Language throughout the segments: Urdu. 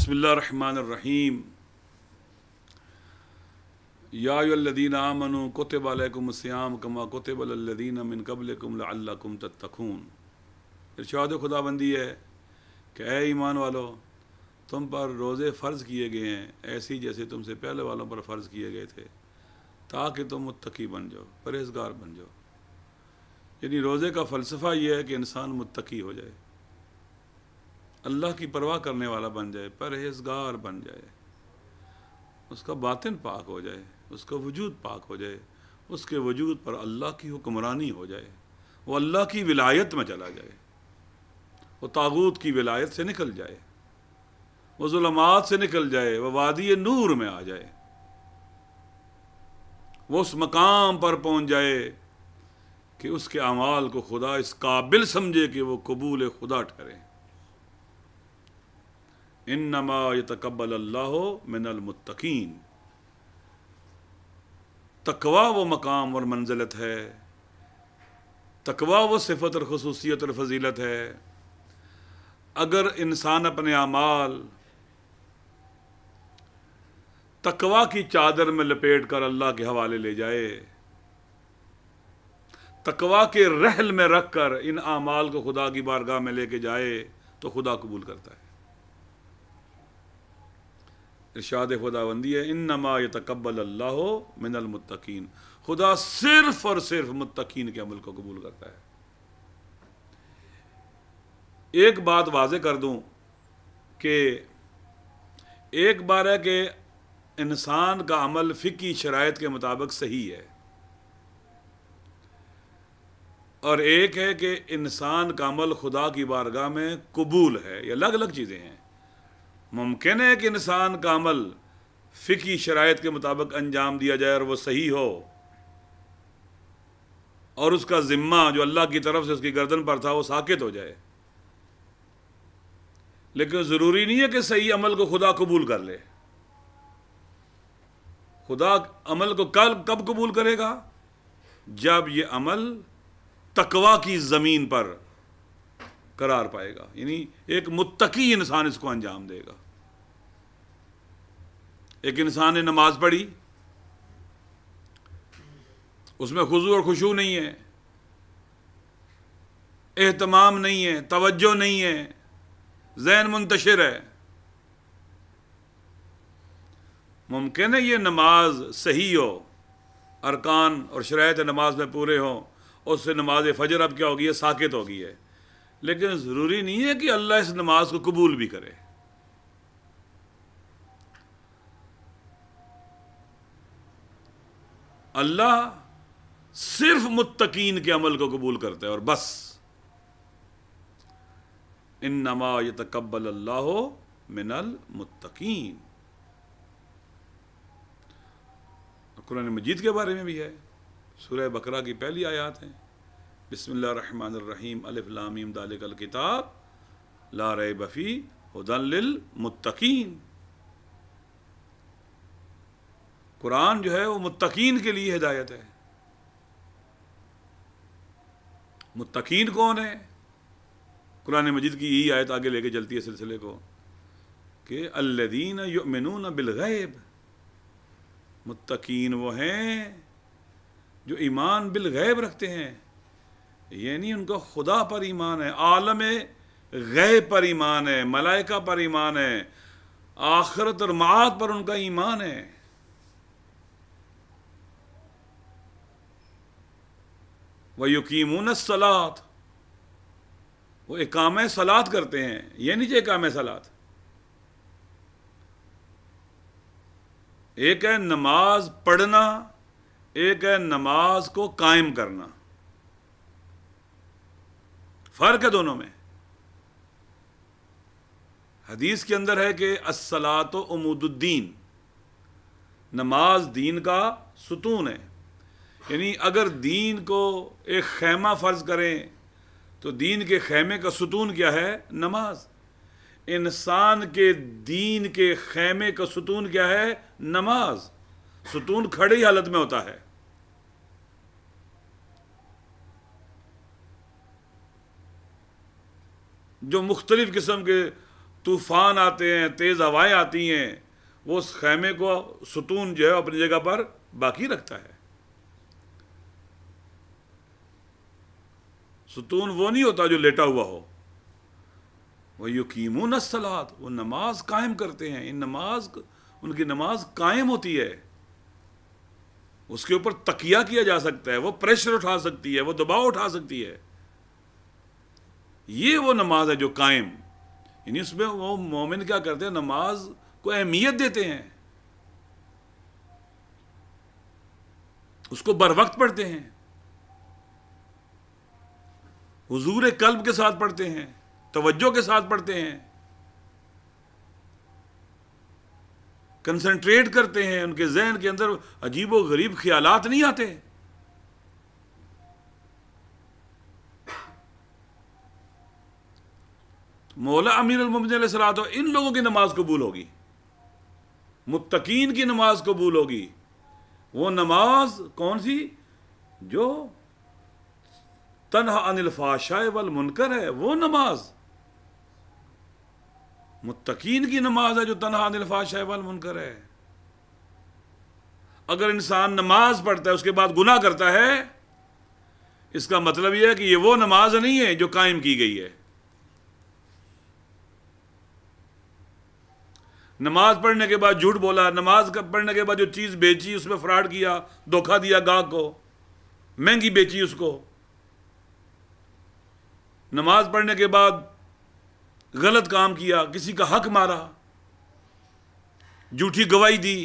بسم اللہ الرحمن الرحیم یا ایھا الذین آمنوا کتب علیکم الصیام کما کتب علی الذین من قبلکم لعلکم تتقون۔ ارشاد خداوندی ہے کہ اے ایمان والو، تم پر روزے فرض کیے گئے ہیں ایسی جیسے تم سے پہلے والوں پر فرض کیے گئے تھے، تاکہ تم متقی بن جاؤ، پرہیزگار بن جاؤ۔ یعنی روزے کا فلسفہ یہ ہے کہ انسان متقی ہو جائے، اللہ کی پرواہ کرنے والا بن جائے، پرہیزگار بن جائے، اس کا باطن پاک ہو جائے، اس کا وجود پاک ہو جائے، اس کے وجود پر اللہ کی حکمرانی ہو جائے، وہ اللہ کی ولایت میں چلا جائے، وہ طاغوت کی ولایت سے نکل جائے، وہ ظلمات سے نکل جائے، وہ وادی نور میں آ جائے، وہ اس مقام پر پہنچ جائے کہ اس کے اعمال کو خدا اس قابل سمجھے کہ وہ قبول خدا ٹھہرے۔ انما یتقبل اللہ من المتقین۔ تقوی وہ مقام اور منزلت ہے، تقوی وہ صفت اور خصوصیت اور فضیلت ہے۔ اگر انسان اپنے اعمال تقوی کی چادر میں لپیٹ کر اللہ کے حوالے لے جائے، تقوی کے رحل میں رکھ کر ان اعمال کو خدا کی بارگاہ میں لے کے جائے تو خدا قبول کرتا ہے۔ ارشاد خداوندی ہے انما یتقبل اللہ من المتقین، خدا صرف اور صرف متقین کے عمل کو قبول کرتا ہے۔ ایک بات واضح کر دوں کہ ایک بار ہے کہ انسان کا عمل فقہی شرائط کے مطابق صحیح ہے، اور ایک ہے کہ انسان کا عمل خدا کی بارگاہ میں قبول ہے۔ یہ الگ الگ چیزیں ہیں۔ ممکن ہے کہ انسان کا عمل فقہی شرائط کے مطابق انجام دیا جائے اور وہ صحیح ہو، اور اس کا ذمہ جو اللہ کی طرف سے اس کی گردن پر تھا وہ ساقط ہو جائے، لیکن ضروری نہیں ہے کہ صحیح عمل کو خدا قبول کر لے۔ خدا عمل کو کب قبول کرے گا؟ جب یہ عمل تقوی کی زمین پر قرار پائے گا، یعنی ایک متقی انسان اس کو انجام دے گا۔ ایک انسان نے نماز پڑھی، اس میں خضوع اور خشوع نہیں ہے، اہتمام نہیں ہے، توجہ نہیں ہے، ذہن منتشر ہے۔ ممکن ہے یہ نماز صحیح ہو، ارکان اور شرائط نماز میں پورے ہوں، اس سے نماز فجر اب کیا ہوگی ہے؟ ساقط ہوگی ہے، لیکن ضروری نہیں ہے کہ اللہ اس نماز کو قبول بھی کرے۔ اللہ صرف متقین کے عمل کو قبول کرتا ہے اور بس۔ انما یتقبل اللہ من المتقین۔ قرآن مجید کے بارے میں بھی ہے، سورہ بقرہ کی پہلی آیات ہیں، بسم اللہ الرحمن الرحیم الف لام میم ذالک الکتاب لا ریب فیہ ھدی للمتقین۔ قرآن جو ہے وہ متقین کے لیے ہدایت ہے۔ متقین کون ہے؟ قرآن مجید کی یہی آیت آگے لے کے چلتی ہے سلسلے کو کہ الذین یؤمنون بالغیب۔ متقین وہ ہیں جو ایمان بالغیب رکھتے ہیں، یعنی ان کا خدا پر ایمان ہے، عالم غیب پر ایمان ہے، ملائکہ پر ایمان ہے، آخرت اور معاد پر ان کا ایمان ہے۔ وَيُقِيمُونَ الصَّلَاةَ، وہ اقامہ صلاۃ کرتے ہیں۔ یہ نہیں کہ اقامہ صلاۃ، ایک ہے نماز پڑھنا، ایک ہے نماز کو قائم کرنا، فرق ہے دونوں میں۔ حدیث کے اندر ہے کہ الصلاۃ عمود الدین، نماز دین کا ستون ہے۔ یعنی اگر دین کو ایک خیمہ فرض کریں تو دین کے خیمے کا ستون کیا ہے؟ نماز۔ انسان کے دین کے خیمے کا ستون کیا ہے؟ نماز۔ ستون کھڑی حالت میں ہوتا ہے۔ جو مختلف قسم کے طوفان آتے ہیں، تیز ہوائیں آتی ہیں، وہ اس خیمے کو ستون جو ہے اپنی جگہ پر باقی رکھتا ہے. ستون وہ نہیں ہوتا جو لیٹا ہوا ہو. وَيُقِيمُونَ الصَّلَاةَ، وہ نماز قائم کرتے ہیں. ان کی نماز قائم ہوتی ہے، اس کے اوپر تکیہ کیا جا سکتا ہے، وہ پریشر اٹھا سکتی ہے، وہ دباؤ اٹھا سکتی ہے. یہ وہ نماز ہے جو قائم، یعنی اس میں وہ مومن کیا کرتے ہیں، نماز کو اہمیت دیتے ہیں، اس کو بر وقت پڑھتے ہیں، حضور قلب کے ساتھ پڑھتے ہیں، توجہ کے ساتھ پڑھتے ہیں، کنسنٹریٹ کرتے ہیں، ان کے ذہن کے اندر عجیب و غریب خیالات نہیں آتے. مولا امیر المومنین علیہ الصلوۃ ان لوگوں کی نماز قبول ہوگی، متقین کی نماز قبول ہوگی. وہ نماز کون سی؟ جو تنہا عن الفحشاء والمنکر ہے، وہ نماز متقین کی نماز ہے جو تنہا عن الفحشاء والمنکر ہے. اگر انسان نماز پڑھتا ہے اس کے بعد گناہ کرتا ہے، اس کا مطلب یہ ہے کہ یہ وہ نماز نہیں ہے جو قائم کی گئی ہے. نماز پڑھنے کے بعد جھوٹ بولا، نماز پڑھنے کے بعد جو چیز بیچی اس میں فراڈ کیا، دھوکہ دیا گاہک کو، مہنگی بیچی اس کو، نماز پڑھنے کے بعد غلط کام کیا، کسی کا حق مارا، جھوٹی گواہی دی،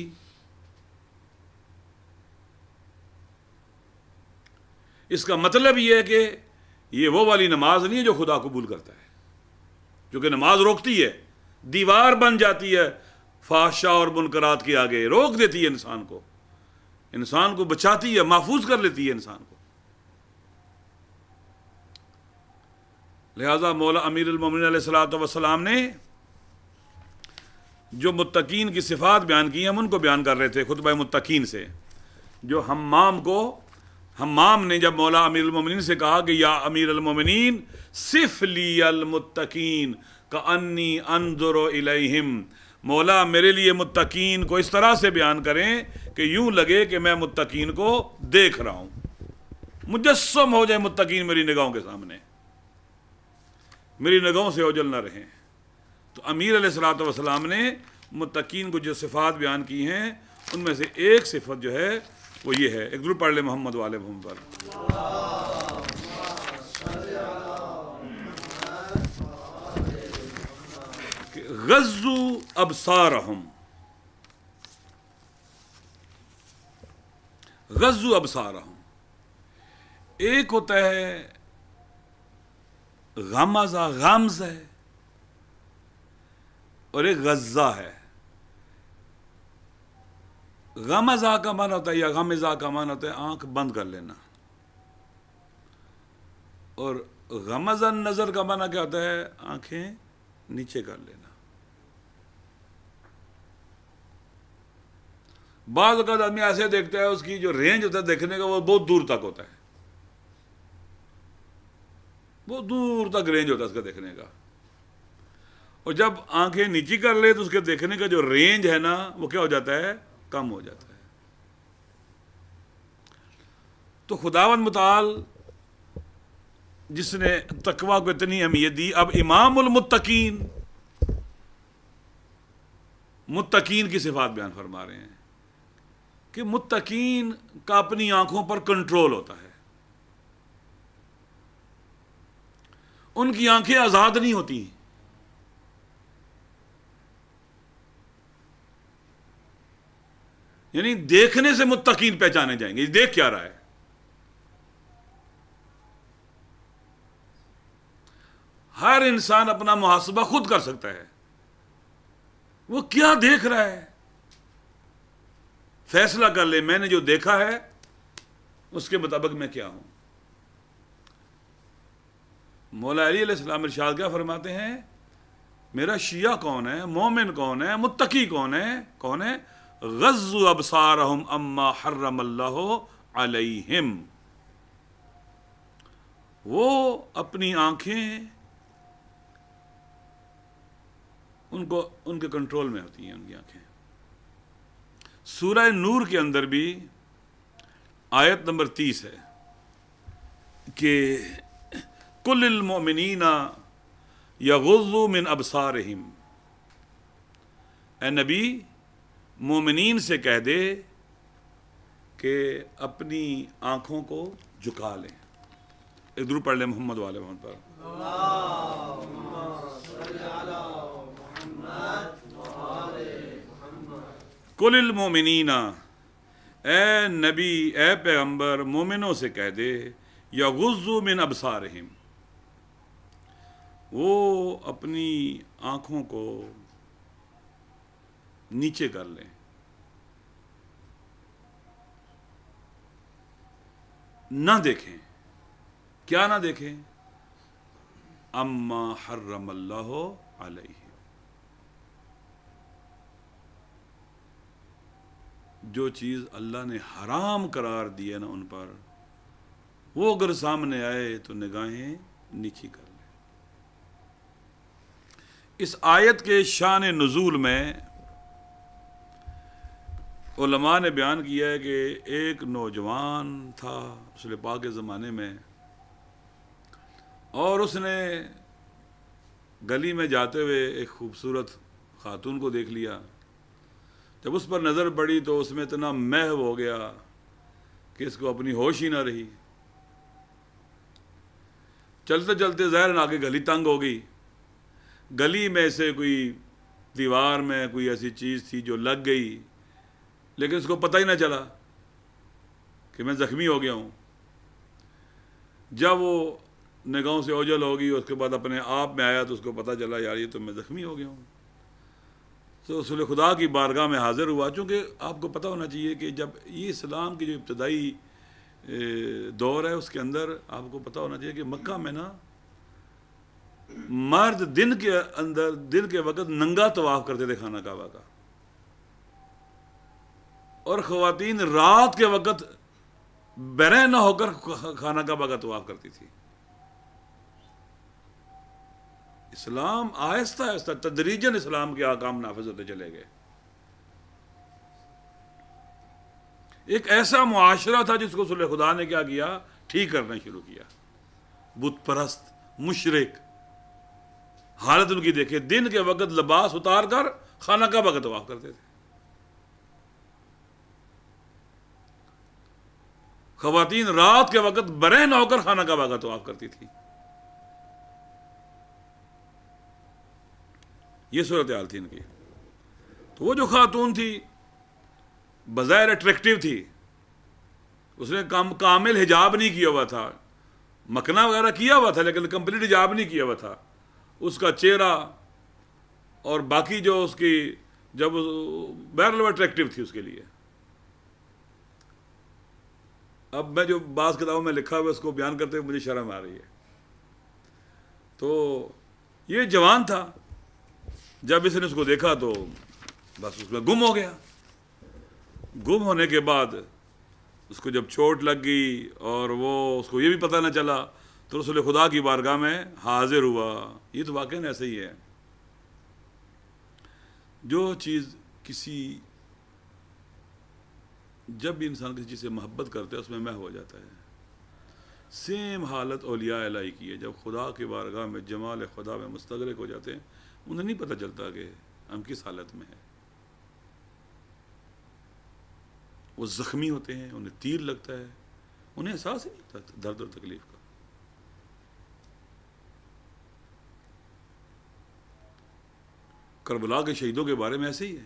اس کا مطلب یہ ہے کہ یہ وہ والی نماز نہیں ہے جو خدا قبول کرتا ہے. کیونکہ نماز روکتی ہے، دیوار بن جاتی ہے فحشاء اور منکرات کے آگے، روک دیتی ہے انسان کو بچاتی ہے، محفوظ کر لیتی ہے انسان کو. لہذا مولا امیر المومنین علیہ الصلوۃ والسلام نے جو متقین کی صفات بیان کی ہیں، ہم ان کو بیان کر رہے تھے خطبہ متقین سے. جو حمام نے جب مولا امیر المومنین سے کہا کہ یا امیر المومنین صف لی المتقین کأنی انظر الیہم، مولا میرے لیے متقین کو اس طرح سے بیان کریں کہ یوں لگے کہ میں متقین کو دیکھ رہا ہوں، مجسم ہو جائے متقین میری نگاہوں کے سامنے، میری نگاہوں سے اوجل نہ رہیں. تو امیر علیہ الصلوۃ والسلام نے متقین کو جو صفات بیان کی ہیں ان میں سے ایک صفت جو ہے وہ یہ ہے. ایک درود پڑھ لے محمد والے محمد پر. غضوا ابصارہم، غضوا ابصارہم، ایک ہوتا ہے غمزہ، غمز ہے، اور ایک غزہ ہے. غمزہ کا معنی ہوتا ہے یا غمزہ کا معنی ہوتا ہے آنکھ بند کر لینا، اور غمزہ نظر کا معنی کیا ہوتا ہے؟ آنکھیں نیچے کر لینا. بعض اوقات آدمی ایسے دیکھتا ہے اس کی جو رینج ہوتا ہے دیکھنے کا وہ بہت دور تک ہوتا ہے، بہت دور تک رینج ہوتا ہے اس کا دیکھنے کا، اور جب آنکھیں نیچی کر لے تو اس کے دیکھنے کا جو رینج ہے نا وہ کیا ہو جاتا ہے؟ کم ہو جاتا ہے. تو خداوند متعال جس نے تقوی کو اتنی اہمیت دی، اب امام المتقین متقین کی صفات بیان فرما رہے ہیں کہ متقین کا اپنی آنکھوں پر کنٹرول ہوتا ہے، ان کی آنکھیں آزاد نہیں ہوتی. یعنی دیکھنے سے متقین پہچانے جائیں گے، یہ دیکھ کیا رہا ہے. ہر انسان اپنا محاسبہ خود کر سکتا ہے، وہ کیا دیکھ رہا ہے فیصلہ کر لے، میں نے جو دیکھا ہے اس کے مطابق میں کیا ہوں. مولا علی علیہ السلام ارشاد کیا فرماتے ہیں؟ میرا شیعہ کون ہے، مومن کون ہے، متقی کون ہے؟ غضوا ابصارہم اما حرم اللہ علیہم، وہ اپنی آنکھیں ان کے کنٹرول میں ہوتی ہیں ان کی آنکھیں۔ سورہ نور کے اندر بھی آیت نمبر 30 ہے کہ کل المؤمنین یغضوا من ابصارہم، اے نبی مومنین سے کہہ دے کہ اپنی آنکھوں کو جھکا لیں۔ ایک درود پڑھ لیں محمد والے محمد پر۔ کل المؤمنین، اے نبی اے پیغمبر مومنوں سے کہہ دے یغضوا من ابصارہم، وہ اپنی آنکھوں کو نیچے کر لیں۔ نہ دیکھیں، کیا نہ دیکھیں؟ اما حرم اللہ علیہ، جو چیز اللہ نے حرام قرار دی ہے نا ان پر، وہ اگر سامنے آئے تو نگاہیں نیچی کر لیں۔ اس آیت کے شان نزول میں علماء نے بیان کیا ہے کہ ایک نوجوان تھا رسول پاک کے زمانے میں، اور اس نے گلی میں جاتے ہوئے ایک خوبصورت خاتون کو دیکھ لیا۔ جب اس پر نظر پڑی تو اس میں اتنا محو ہو گیا کہ اس کو اپنی ہوش ہی نہ رہی۔ چلتے چلتے ظاہر آگے گلی تنگ ہو گئی، گلی میں سے کوئی دیوار میں کوئی ایسی چیز تھی جو لگ گئی، لیکن اس کو پتہ ہی نہ چلا کہ میں زخمی ہو گیا ہوں۔ جب وہ نگاہوں سے اوجھل ہوگی، اس کے بعد اپنے آپ میں آیا تو اس کو پتہ چلا یار یہ تو میں زخمی ہو گیا ہوں۔ تو رسول خدا کی بارگاہ میں حاضر ہوا، چونکہ آپ کو پتہ ہونا چاہیے کہ جب یہ اسلام کی جو ابتدائی دور ہے اس کے اندر آپ کو پتہ ہونا چاہیے کہ مکہ میں نا مرد دن کے وقت ننگا طواف کرتے تھے خانہ کعبہ کا، اور خواتین رات کے وقت بیرے نہ ہو کر خانہ کعبہ کا طواف کرتی تھی۔ اسلام آہستہ آہستہ تدریجاً اسلام کے احکام نافذ ہوتے چلے گئے۔ ایک ایسا معاشرہ تھا جس کو رسول خدا نے کیا کیا؟ ٹھیک کرنا شروع کیا۔ بت پرست، مشرک، حالت ان کی دیکھے، دن کے وقت لباس اتار کر خانہ کعبہ کا طواف کرتے تھے۔ خواتین رات کے وقت برے نہ ہو کر خانہ کعبہ کا طواف کرتی تھی۔ یہ صورتحال تھی ان کی۔ تو وہ جو خاتون تھی بظاہر اٹریکٹیو تھی، اس نے کامل حجاب نہیں کیا ہوا تھا، مکنا وغیرہ کیا ہوا تھا لیکن کمپلیٹ حجاب نہیں کیا ہوا تھا۔ اس کا چہرہ اور باقی جو اس کی جب بہرحال اٹریکٹیو تھی اس کے لیے۔ اب میں جو بعض کتابوں میں لکھا ہوا اس کو بیان کرتے ہوئے مجھے شرم آ رہی ہے۔ تو یہ جوان تھا، جب اس نے اس کو دیکھا تو بس اس میں گم ہو گیا۔ گم ہونے کے بعد اس کو جب چوٹ لگ گئی اور وہ اس کو یہ بھی پتہ نہ چلا تو رسول خدا کی بارگاہ میں حاضر ہوا۔ یہ تو واقعاً ایسا ہی ہے، جو چیز جب بھی انسان کسی چیز سے محبت کرتا ہے اس میں محو ہو جاتا ہے۔ سیم حالت اولیاء الہی کی ہے، جب خدا کی بارگاہ میں جمال خدا میں مستغرق ہو جاتے ہیں انہیں نہیں پتہ چلتا کہ ہم کس حالت میں ہیں۔ وہ زخمی ہوتے ہیں، انہیں تیر لگتا ہے، انہیں احساس ہی نہیں ہوتا درد اور تکلیف کا۔ کربلا کے شہیدوں کے بارے میں ایسے ہی ہے۔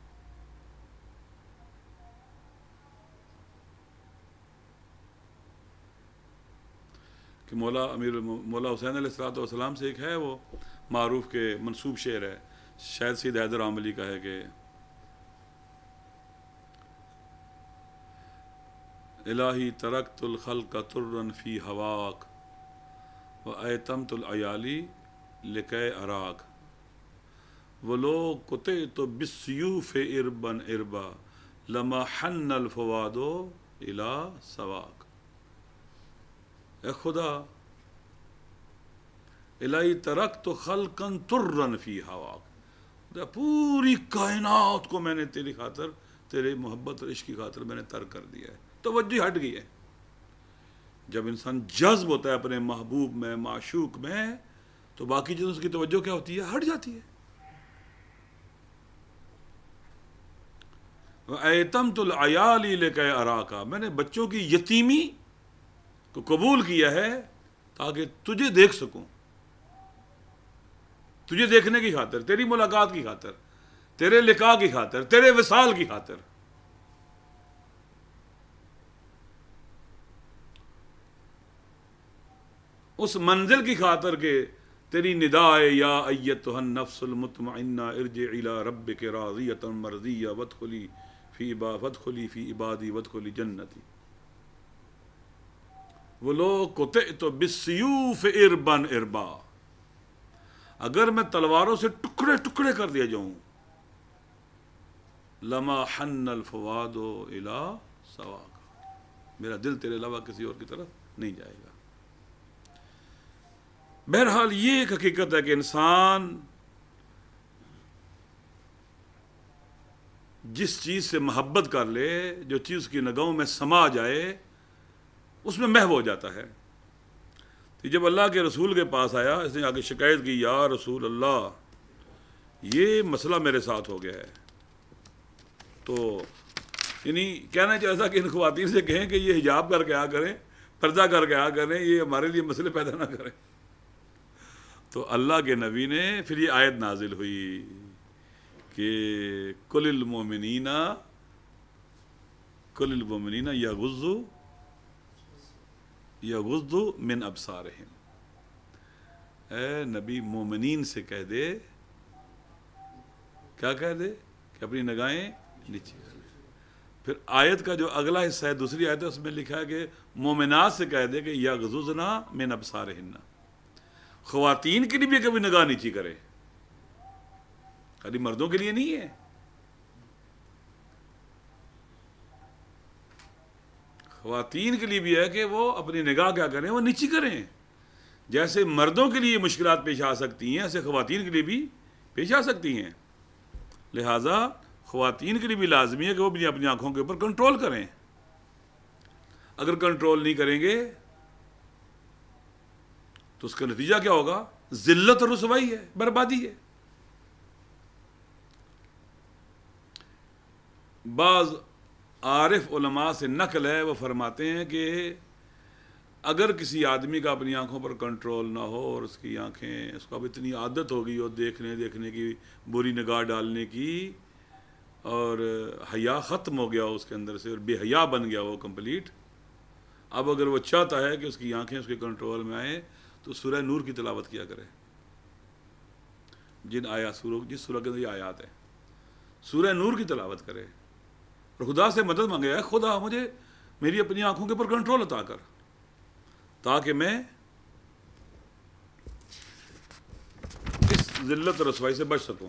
کہ مولا حسین علیہ السلام سے ایک ہے وہ معروف کے منسوب شعر ہے، شاید سید حیدر عاملی کا ہے کہ الہی ترکت الخلق ترا فی ہواک وایتمت العیالی لکے اراک ولو قطعت بالسیوف اربا اربا لما حن الفواد الی سواک۔ اے خدا، الہی ترکت خلقا ترا فی ہواک، پوری کائنات کو میں نے تیری خاطر، تیرے محبت اور عشق کی خاطر میں نے ترک کر دیا ہے، توجہ ہٹ گئی ہے۔ جب انسان جذب ہوتا ہے اپنے محبوب میں، معشوق میں، تو باقی چیزوں کی توجہ کیا ہوتی ہے؟ ہٹ جاتی ہے۔ وَأَيْتَمْتُ الْعَيَالِ لِكَيْ أَرَاكَ، میں نے بچوں کی یتیمی کو قبول کیا ہے تاکہ تجھے دیکھ سکوں، تجھے دیکھنے کی خاطر، تیری ملاقات کی خاطر، تیرے لقاء کی خاطر، تیرے وصال کی خاطر۔ اس منزل کی خاطر کہ تیری ندائے یا ایتھا النفس المطمئنہ ارجعی الی ربک راضیۃ مرضیہ وادخلی فی عبادی وادخلی جنتی۔ وہ لوگ قطعت بالسیوف اربا اربا، اگر میں تلواروں سے ٹکڑے ٹکڑے کر دیا جاؤں، لما حن الفؤاد الی سواک، میرا دل تیرے علاوہ کسی اور کی طرف نہیں جائے گا۔ بہرحال یہ ایک حقیقت ہے کہ انسان جس چیز سے محبت کر لے، جو چیز اس کی نگاہوں میں سما جائے، اس میں محو ہو جاتا ہے۔ تو جب اللہ کے رسول کے پاس آیا، اس نے آ کے شکایت کی، یا رسول اللہ یہ مسئلہ میرے ساتھ ہو گیا ہے، تو یعنی کہنا چاہتا تھا کہ ان خواتین سے کہیں کہ یہ حجاب کر کے آ کریں، پردہ کر کے آ کریں، یہ ہمارے لیے مسئلے پیدا نہ کریں۔ تو اللہ کے نبی نے پھر یہ آیت نازل ہوئی کہ قل المؤمنین یغضوا من ابصارہم، اے نبی مومنین سے کہہ دے، کیا کہہ دے؟ کہ اپنی نگاہیں نیچے کر لیں۔ پھر آیت کا جو اگلا حصہ ہے، دوسری آیت ہے، اس میں لکھا ہے کہ مومنات سے کہہ دے کہ یغضضن من ابصارہن، خواتین کے لیے بھی کبھی نگاہ نیچی کرے، خالی مردوں کے لیے نہیں ہے۔ خواتین کے لیے بھی ہے کہ وہ اپنی نگاہ کیا کریں؟ وہ نیچی کریں۔ جیسے مردوں کے لیے مشکلات پیش آ سکتی ہیں، ایسے خواتین کے لیے بھی پیش آ سکتی ہیں۔ لہٰذا خواتین کے لیے بھی لازمی ہے کہ وہ بھی اپنی آنکھوں کے اوپر کنٹرول کریں۔ اگر کنٹرول نہیں کریں گے تو اس کا نتیجہ کیا ہوگا؟ ذلت اور رسوائی ہے، بربادی ہے۔ بعض عارف علماء سے نقل ہے، وہ فرماتے ہیں کہ اگر کسی آدمی کا اپنی آنکھوں پر کنٹرول نہ ہو اور اس کی آنکھیں، اس کو اب اتنی عادت ہو گئی ہو دیکھنے کی، بری نگاہ ڈالنے کی، اور حیا ختم ہو گیا ہو اس کے اندر سے، اور بے حیا بن گیا وہ کمپلیٹ، اب اگر وہ چاہتا ہے کہ اس کی آنکھیں اس کے کنٹرول میں آئیں تو سورہ نور کی تلاوت کیا کرے۔ جس سورہ کے اندر یہ آیات ہے، سورہ نور کی تلاوت کرے اور خدا سے مدد مانگے، ہے خدا مجھے میری اپنی آنکھوں کے اوپر کنٹرول عطا کر تاکہ میں اس ذلت اور رسوائی سے بچ سکوں۔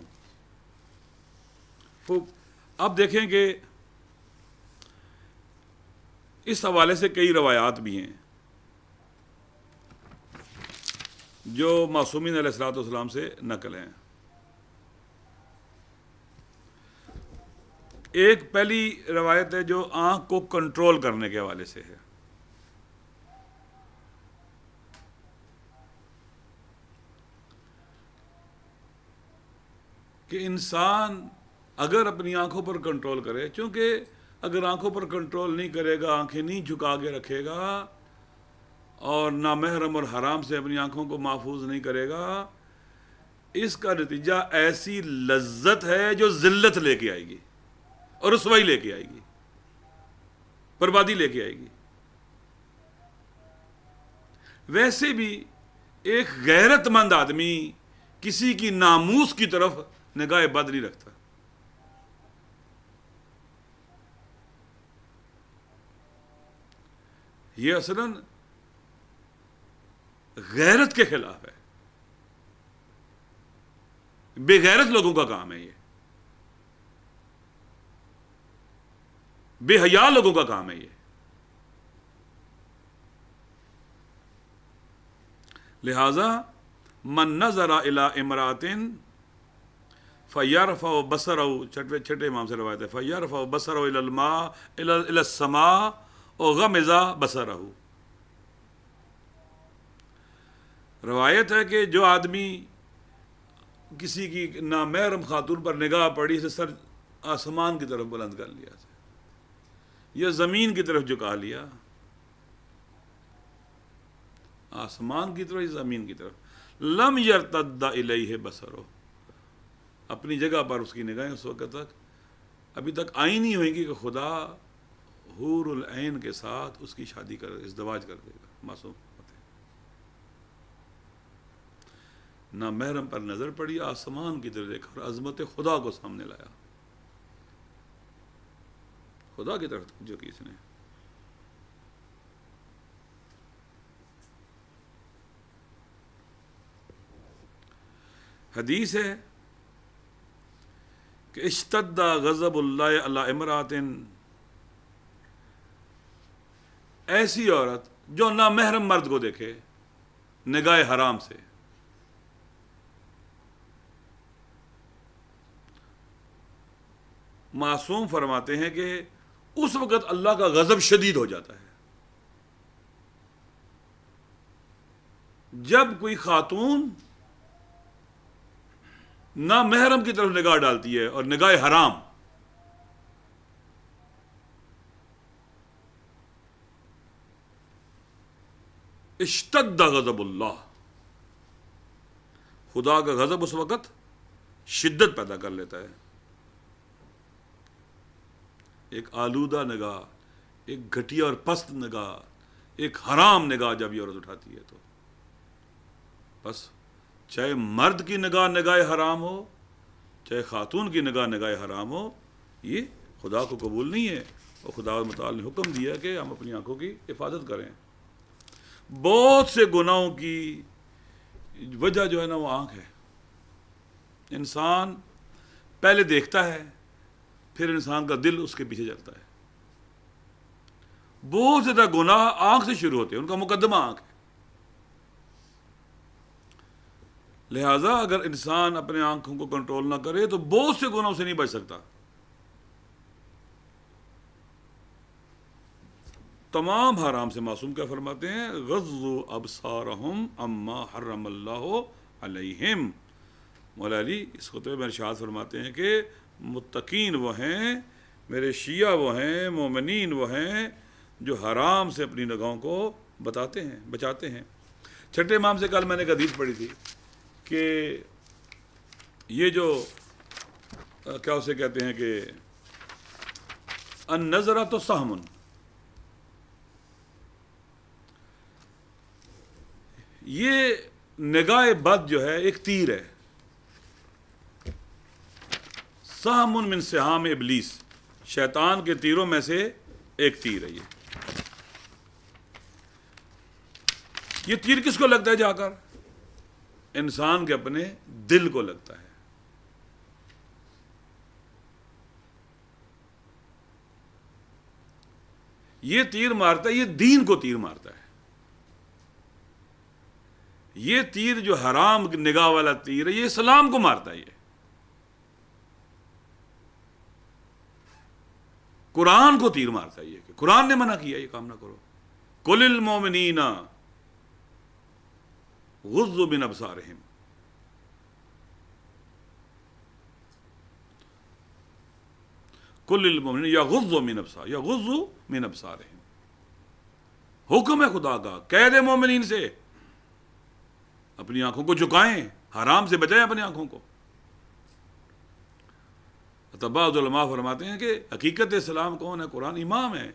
اب دیکھیں کہ اس حوالے سے کئی روایات بھی ہیں جو معصومین علیہ الصلوۃ والسلام سے نقل ہیں۔ ایک پہلی روایت ہے جو آنکھ کو کنٹرول کرنے کے حوالے سے ہے۔ کہ انسان اگر اپنی آنکھوں پر کنٹرول کرے، چونکہ اگر آنکھوں پر کنٹرول نہیں کرے گا، آنکھیں نہیں جھکا کے رکھے گا اور نامحرم اور حرام سے اپنی آنکھوں کو محفوظ نہیں کرے گا، اس کا نتیجہ ایسی لذت ہے جو ذلت لے کے آئے گی اور رسوائی لے کے آئے گی، بربادی لے کے آئے گی۔ ویسے بھی ایک غیرت مند آدمی کسی کی ناموس کی طرف نگاہ بد نہیں رکھتا۔ یہ اصلاً غیرت کے خلاف ہے، بے غیرت لوگوں کا کام ہے، یہ بے حیا لوگوں کا کام ہے یہ۔ لہذا من نظر الی امرأۃ فَيَرْفَعُ بَصَرَهُ چھٹے امام سے روایت ہے فَيَرْفَعُ بَصَرَهُ إِلَى الْمَاءِ إِلَى السَّمَاءِ وَغَمِزَ بَصَرَهُ۔ روایت ہے کہ جو آدمی کسی کی نامحرم خاتون پر نگاہ پڑی سے سر آسمان کی طرف بلند کر لیا یا زمین کی طرف جھکا لیا، آسمان کی طرف یا زمین کی طرف، لم یرتد الیہ بصرہ، اپنی جگہ پر اس کی نگاہیں اس وقت تک ابھی تک آئی نہیں ہوئیں گی کہ خدا حور العین کے ساتھ اس کی شادی کر ازدواج کر دے گا۔ معصوم نہ محرم پر نظر پڑی، آسمان کی طرف دیکھا اور عظمت خدا کو سامنے لایا، خدا کی طرف جو کی اس نے۔ حدیث ہے کہ اشتد غضب اللہ علی امرأۃ، ایسی عورت جو نامحرم مرد کو دیکھے نگاہ حرام سے، معصوم فرماتے ہیں کہ اس وقت اللہ کا غضب شدید ہو جاتا ہے۔ جب کوئی خاتون نامحرم کی طرف نگاہ ڈالتی ہے اور نگاہ حرام، اشتد غضب اللہ، خدا کا غضب اس وقت شدت پیدا کر لیتا ہے۔ ایک آلودہ نگاہ، ایک گھٹیا اور پست نگاہ، ایک حرام نگاہ جب یہ عورت اٹھاتی ہے تو بس، چاہے مرد کی نگاہ نگاہ حرام ہو، چاہے خاتون کی نگاہ نگاہ حرام ہو، یہ خدا کو قبول نہیں ہے۔ اور خدا متعال نے حکم دیا کہ ہم اپنی آنکھوں کی حفاظت کریں۔ بہت سے گناہوں کی وجہ جو ہے نا وہ آنکھ ہے۔ انسان پہلے دیکھتا ہے، پھر انسان کا دل اس کے پیچھے چلتا ہے۔ بہت زیادہ گناہ آنکھ سے شروع ہوتے ہیں، ان کا مقدمہ آنکھ ہے۔ لہذا اگر انسان اپنے آنکھوں کو کنٹرول نہ کرے تو بہت سے گناہوں سے نہیں بچ سکتا۔ تمام حرام سے معصوم کیا فرماتے ہیں؟ غضوا ابصارہم عما حرم اللہ علیہم۔ مولا علی اس خطبے میں ارشاد فرماتے ہیں کہ متقین وہ ہیں، میرے شیعہ وہ ہیں، مومنین وہ ہیں جو حرام سے اپنی نگاہوں کو بچاتے ہیں۔ چھٹے امام سے کل میں نے ایک حدیث پڑھی تھی کہ یہ جو کیا اسے کہتے ہیں کہ النظرۃ سہم، یہ نگاہ بد جو ہے ایک تیر ہے، سہم من سہام ابلیس، شیطان کے تیروں میں سے ایک تیر ہے۔ یہ تیر کس کو لگتا ہے؟ جا کر انسان کے اپنے دل کو لگتا ہے۔ یہ تیر مارتا ہے، یہ دین کو تیر مارتا ہے۔ یہ تیر جو حرام نگاہ والا تیر ہے، یہ اسلام کو مارتا ہے۔ یہ قرآن کو تیر مارتا ہے، یہ کہ قرآن نے منع کیا یہ کام نہ کرو۔ قل للمؤمنین غضوا من ابصارہم، قل للمؤمنین یغضوا من ابصارہم، حکم ہے خدا کا، کہہ دے مومنین سے اپنی آنکھوں کو جھکائیں، حرام سے بچائیں اپنی آنکھوں کو۔ بعض علماء فرماتے ہیں کہ حقیقت اسلام کون ہے؟ قرآن امام ہے۔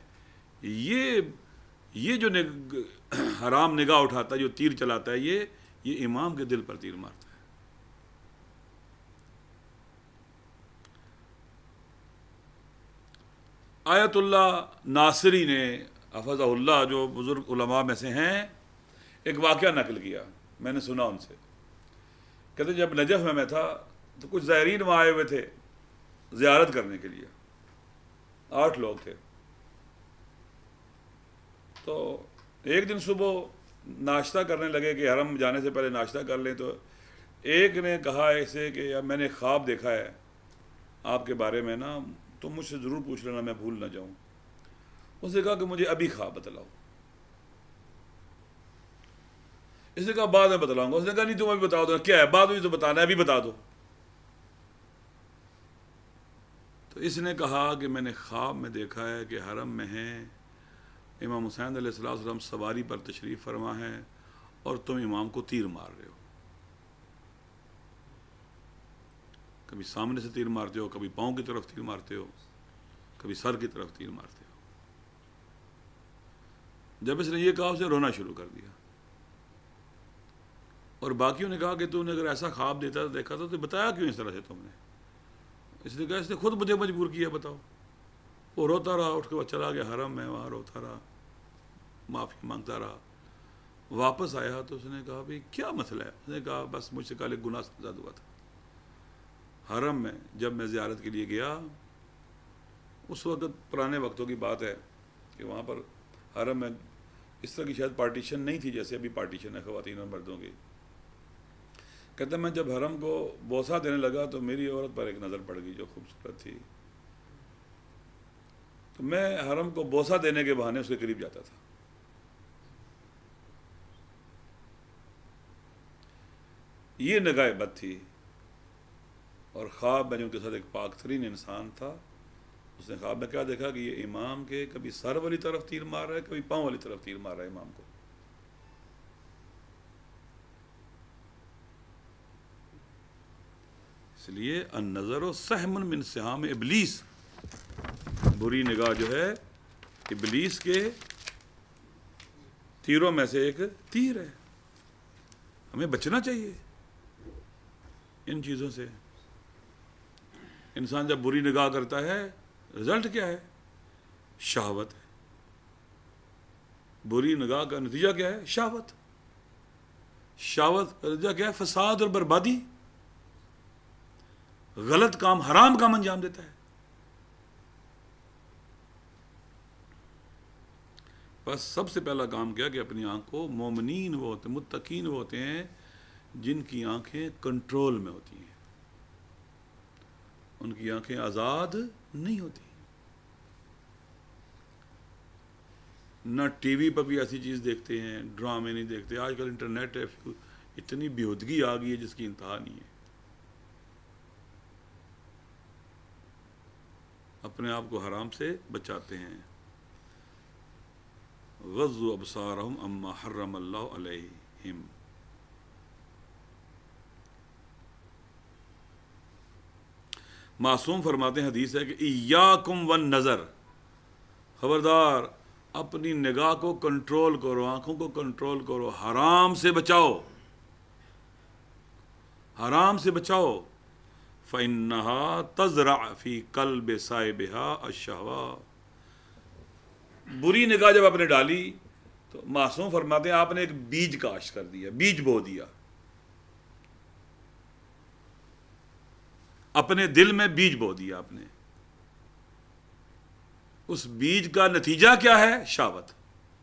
یہ جو حرام نگاہ اٹھاتا ہے، جو تیر چلاتا ہے، یہ امام کے دل پر تیر مارتا ہے۔ آیت اللہ ناصری نے حفظہ اللہ، جو بزرگ علماء میں سے ہیں، ایک واقعہ نقل کیا، میں نے سنا ان سے۔ کہتے جب نجف میں تھا تو کچھ زائرین وہاں آئے ہوئے تھے زیارت کرنے کے لیے، 8 لوگ تھے۔ تو ایک دن صبح ناشتہ کرنے لگے کہ حرم جانے سے پہلے ناشتہ کر لیں، تو ایک نے کہا ایسے کہ یار میں نے خواب دیکھا ہے آپ کے بارے میں نا، تم مجھ سے ضرور پوچھ لینا، میں بھول نہ جاؤں۔ اس نے کہا کہ مجھے ابھی خواب بتلاؤ۔ اس نے کہا بعد میں بتلاؤں گا۔ اس نے کہا نہیں تم ابھی بتا دو، کیا ہے بعد میں تو بتانا ہے، ابھی بتا دو۔ تو اس نے کہا کہ میں نے خواب میں دیکھا ہے کہ حرم میں ہیں، امام حسین علیہ السلام سواری پر تشریف فرما ہے اور تم امام کو تیر مار رہے ہو، کبھی سامنے سے تیر مارتے ہو، کبھی پاؤں کی طرف تیر مارتے ہو، کبھی سر کی طرف تیر مارتے ہو۔ جب اس نے یہ کہا اسے رونا شروع کر دیا، اور باقیوں نے کہا کہ تو نے اگر ایسا خواب دیتا دیکھا تو بتایا کیوں اس طرح سے تم نے؟ اس نے کہا اس نے خود مجھے مجبور کیا، بتاؤ۔ وہ روتا رہا، اٹھ کے وہ چلا گیا حرم میں، وہاں روتا رہا، معافی مانگتا رہا۔ واپس آیا تو اس نے کہا بھائی کیا مسئلہ ہے؟ اس نے کہا بس مجھ سے کل ایک گناہ زیادہ ہوا تھا حرم میں، جب میں زیارت کے لیے گیا، اس وقت پرانے وقتوں کی بات ہے کہ وہاں پر حرم میں اس طرح کی شاید پارٹیشن نہیں تھی جیسے ابھی پارٹیشن ہے خواتین اور مردوں کی۔ کہتا میں جب حرم کو بوسہ دینے لگا تو میری عورت پر ایک نظر پڑ گئی جو خوبصورت تھی، تو میں حرم کو بوسہ دینے کے بہانے اس کے قریب جاتا تھا۔ یہ نگاہ بد تھی، اور خواب میں جو ان کے ساتھ ایک پاک ترین انسان تھا، اس نے خواب میں کیا دیکھا کہ یہ امام کے کبھی سر والی طرف تیر مار رہا ہے، کبھی پاؤں والی طرف تیر مار رہا ہے امام کو۔ اس لیے النظر سہم من سہام ابلیس، بری نگاہ جو ہے ابلیس کے تیروں میں سے ایک تیر ہے۔ ہمیں بچنا چاہیے ان چیزوں سے۔ انسان جب بری نگاہ کرتا ہے رزلٹ کیا ہے؟ شہوت ہے۔ بری نگاہ کا نتیجہ کیا ہے؟ شہوت۔ شہوت کا نتیجہ کیا ہے؟ فساد اور بربادی، غلط کام، حرام کام انجام دیتا ہے۔ بس سب سے پہلا کام کیا کہ اپنی آنکھ کو، مومنین وہ ہوتے ہیں، متقین وہ ہوتے ہیں جن کی آنکھیں کنٹرول میں ہوتی ہیں، ان کی آنکھیں آزاد نہیں ہوتی۔ نہ ٹی وی پر بھی ایسی چیز دیکھتے ہیں، ڈرامے نہیں دیکھتے۔ آج کل انٹرنیٹ ہے، اتنی بیہودگی آ گئی ہے جس کی انتہا نہیں ہے۔ اپنے آپ کو حرام سے بچاتے ہیں۔ غضوا ابصارہم عما حرم اللہ علیہم۔ معصوم فرماتے ہیں، حدیث ہے کہ ایاکم والنظر، خبردار اپنی نگاہ کو کنٹرول کرو، آنکھوں کو کنٹرول کرو، حرام سے بچاؤ، حرام سے بچاؤ۔ فَإِنَّهَا تَزْرَعُ فِي قَلْبِ صَاحِبِهَا الشَّهْوَةَ۔ بری نگاہ جب آپ نے ڈالی تو معصوم فرماتے ہیں آپ نے ایک بیج کاشت کر دیا، بیج بو دیا، اپنے دل میں بیج بو دیا آپ نے۔ اس بیج کا نتیجہ کیا ہے؟ شہوت۔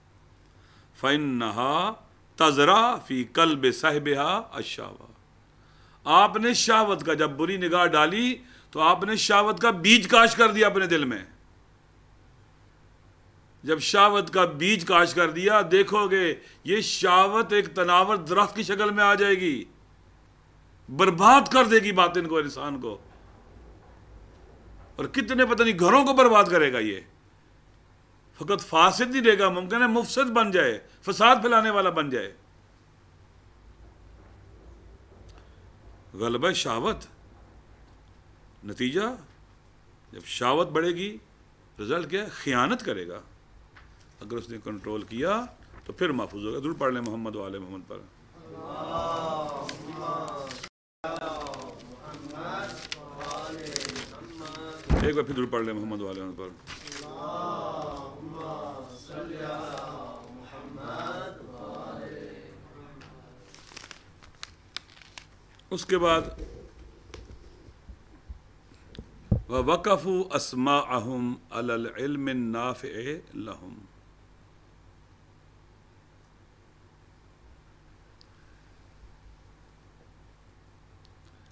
فَإِنَّهَا تَزْرَعُ فِي قَلْبِ صَاحِبِهَا الشَّهْوَةَ۔ آپ نے شہوت کا جب بری نگاہ ڈالی تو آپ نے شہوت کا بیج کاشت کر دیا اپنے دل میں۔ جب شہوت کا بیج کاشت کر دیا، دیکھو گے یہ شہوت ایک تناور درخت کی شکل میں آ جائے گی، برباد کر دے گی باطن کو، انسان کو، اور کتنے پتہ نہیں گھروں کو برباد کرے گا۔ یہ فقط فاسد نہیں رہے گا، ممکن ہے مفسد بن جائے، فساد پھیلانے والا بن جائے۔ غلبہ شہوت، نتیجہ جب شہوت بڑھے گی رزلٹ کیا ہے؟ خیانت کرے گا۔ اگر اس نے کنٹرول کیا تو پھر محفوظ ہوگا۔ درود پڑھ لیں محمد و آل محمد پر۔ ایک بار پھر درود پڑھ لیں محمد و آل محمد پر۔ اس کے بعد وَوَقَفُوا أَسْمَاعَهُمْ عَلَى الْعِلْمِ النَّافِعِ لَهُمْ۔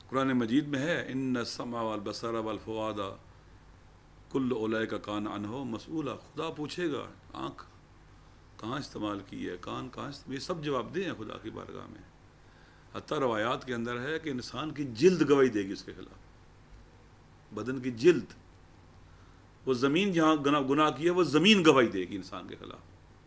قرآن مجید میں ہے ان السمع والبصر والفؤاد کل اولئک کان عنہ مسئولا، خدا پوچھے گا آنکھ کہاں استعمال کی ہے، کان کہاں یہ سب جواب دیں ہیں خدا کی بارگاہ میں۔ حتیٰ روایات کے اندر ہے کہ انسان کی جلد گواہی دے گی اس کے خلاف، بدن کی جلد، وہ زمین جہاں گناہ کی ہے وہ زمین گواہی دے گی انسان کے خلاف۔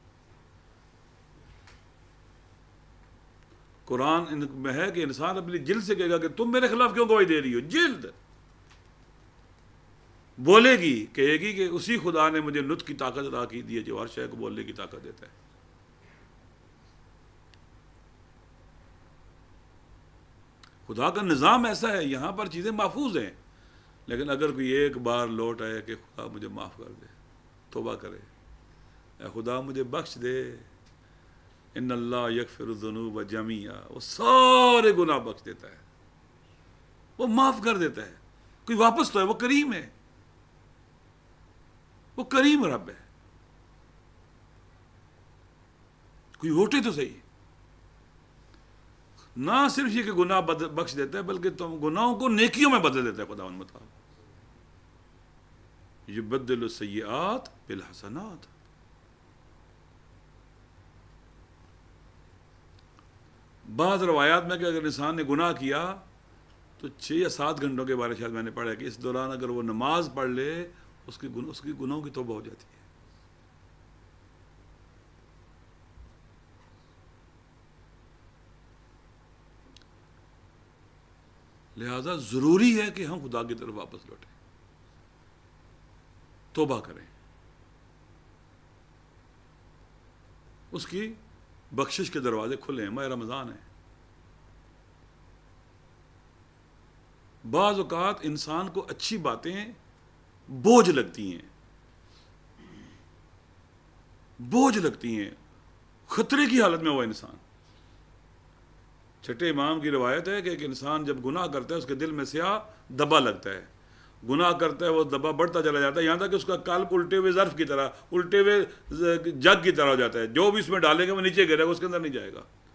قرآن میں ہے کہ انسان اپنی جلد سے کہے گا کہ تم میرے خلاف کیوں گواہی دے رہی ہو، جلد بولے گی، کہے گی کہ اسی خدا نے مجھے نطق کی طاقت عطا کی دی ہے جو ہر شے کو بولنے کی طاقت دیتا ہے۔ خدا کا نظام ایسا ہے، یہاں پر چیزیں محفوظ ہیں، لیکن اگر کوئی ایک بار لوٹ آئے کہ خدا مجھے معاف کر دے، توبہ کرے، اے خدا مجھے بخش دے، ان اللہ یغفر الذنوب جمیعا، وہ سارے گناہ بخش دیتا ہے، وہ معاف کر دیتا ہے۔ کوئی واپس تو ہے، وہ کریم ہے، وہ کریم رب ہے، کوئی ہوٹے تو صحیح، نہ صرف یہ کہ گناہ بخش دیتا ہے بلکہ تم گناہوں کو نیکیوں میں بدل دیتا ہے خداوند متعال۔ یبدل السیئات بالحسنات۔ بعض روایات میں کہ اگر انسان نے گناہ کیا تو 6 یا 7 گھنٹوں کے بارے شاید میں نے پڑھا کہ اس دوران اگر وہ نماز پڑھ لے اس کی گناہوں کی توبہ ہو جاتی ہے۔ لہذا ضروری ہے کہ ہم خدا کی طرف واپس لوٹیں، توبہ کریں، اس کی بخشش کے دروازے کھلے ہیں، ماہ رمضان ہے۔ بعض اوقات انسان کو اچھی باتیں بوجھ لگتی ہیں، خطرے کی حالت میں وہ انسان۔ چھٹے امام کی روایت ہے کہ ایک انسان جب گناہ کرتا ہے اس کے دل میں سیاہ دبا لگتا ہے، گناہ کرتا ہے وہ دبا بڑھتا چلا جاتا ہے، یہاں تک کہ اس کا قلب الٹے ہوئے ظرف کی طرح، الٹے ہوئے جگ کی طرح ہو جاتا ہے، جو بھی اس میں ڈالے گا وہ نیچے گرے گا، اس کے اندر نہیں جائے گا۔